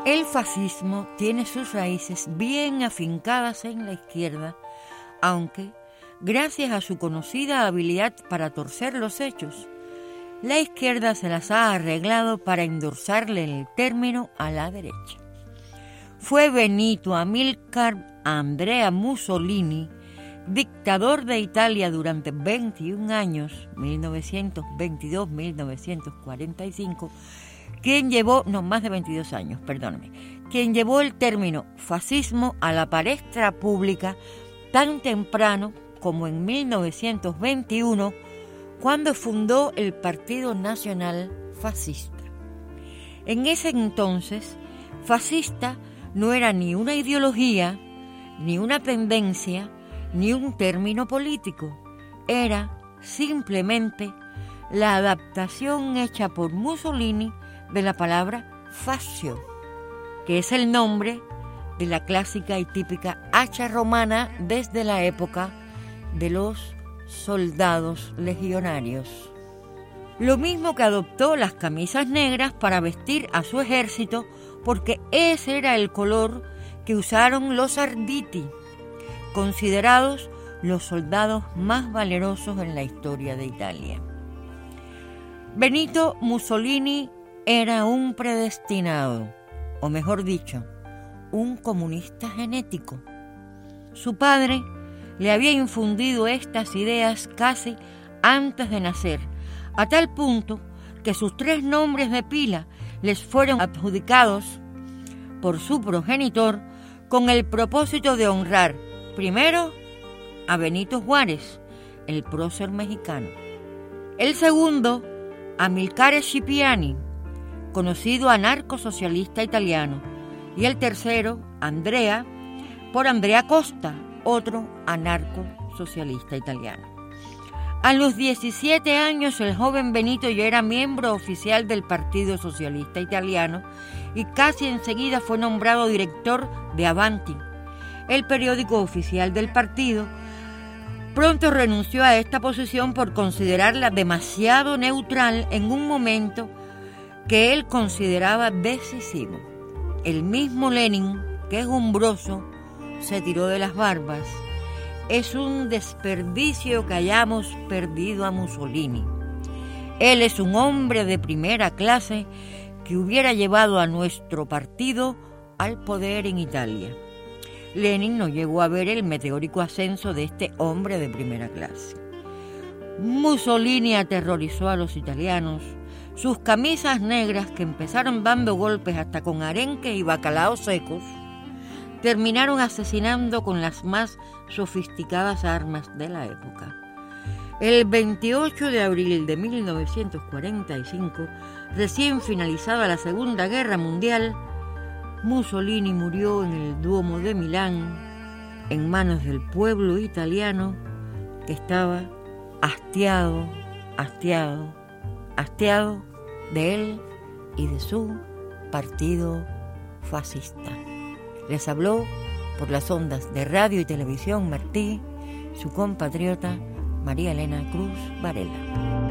El fascismo tiene sus raíces bien afincadas en la izquierda, aunque, gracias a su conocida habilidad para torcer los hechos, la izquierda se las ha arreglado para endulzarle el término a la derecha. Fue Benito Amílcar Andrea Mussolini, dictador de Italia durante 21 años, 1922-1945, quien llevó el término fascismo a la palestra pública tan temprano como en 1921, cuando fundó el Partido Nacional Fascista. En ese entonces, fascista no era ni una ideología, ni una tendencia, ni un término político. Era simplemente la adaptación hecha por Mussolini de la palabra fascio, que es el nombre de la clásica y típica hacha romana desde la época de los soldados legionarios. Lo mismo que adoptó las camisas negras para vestir a su ejército, porque ese era el color que usaron los Arditi, considerados los soldados más valerosos en la historia de Italia. Benito Mussolini era un predestinado, o mejor dicho, un comunista genético. Su padre le había infundido estas ideas casi antes de nacer, a tal punto que sus 3 nombres de pila les fueron adjudicados por su progenitor con el propósito de honrar, primero, a Benito Juárez, el prócer mexicano; el segundo, a Amilcare Schiaparelli, conocido anarcosocialista italiano; y el tercero, Andrea, por Andrea Costa, otro anarcosocialista italiano. A los 17 años, el joven Benito ya era miembro oficial del Partido Socialista Italiano y casi enseguida fue nombrado director de Avanti, el periódico oficial del partido. Pronto renunció a esta posición por considerarla demasiado neutral en un momento que él consideraba decisivo. El mismo Lenin, quejumbroso, se tiró de las barbas. Es un desperdicio que hayamos perdido a Mussolini. Él es un hombre de primera clase que hubiera llevado a nuestro partido al poder en Italia. Lenin no llegó a ver el meteórico ascenso de este hombre de primera clase. Mussolini aterrorizó a los italianos. Sus camisas negras, que empezaron dando golpes hasta con arenques y bacalaos secos, terminaron asesinando con las más sofisticadas armas de la época. El 28 de abril de 1945, recién finalizada la Segunda Guerra Mundial, Mussolini murió en el Duomo de Milán, en manos del pueblo italiano, que estaba hastiado de él y de su partido fascista. Les habló por las ondas de Radio y Televisión Martí, su compatriota María Elena Cruz Varela.